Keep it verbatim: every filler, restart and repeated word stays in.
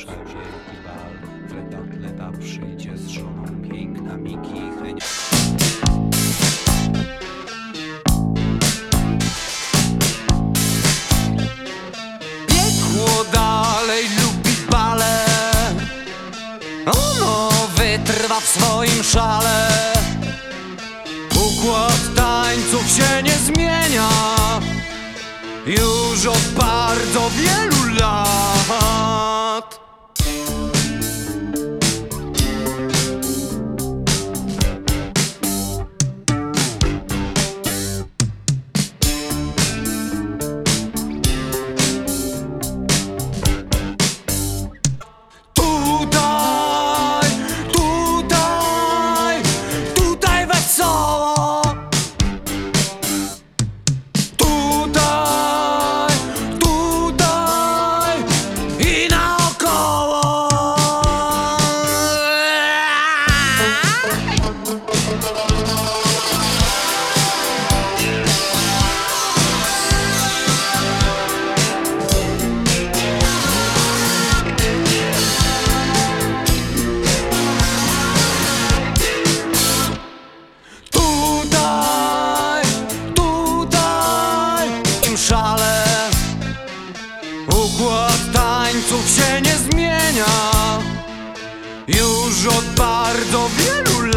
szal wielki bal. Fleta, fleta przyjdzie z żoną, piękna Miki Henia. Piekło dalej lubi bale, ono wytrwa w swoim szale. Układ tańców się nie zmienia już od bardzo wielu lat. Tutaj, tutaj, tutaj wesoło. Tutaj, tutaj i naokoło. Tutaj, tutaj w tym szale układ tańców się nie zmienia już od bardzo wielu lat.